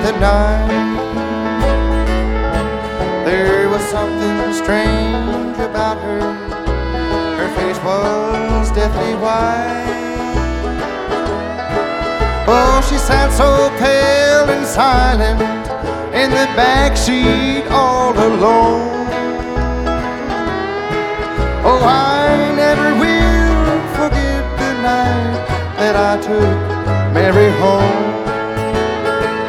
the night. There was something strange about her. Her face was deathly white. Oh, she sat so pale and silent in the backseat all alone. Oh, I never will forget the night that I took Mary home.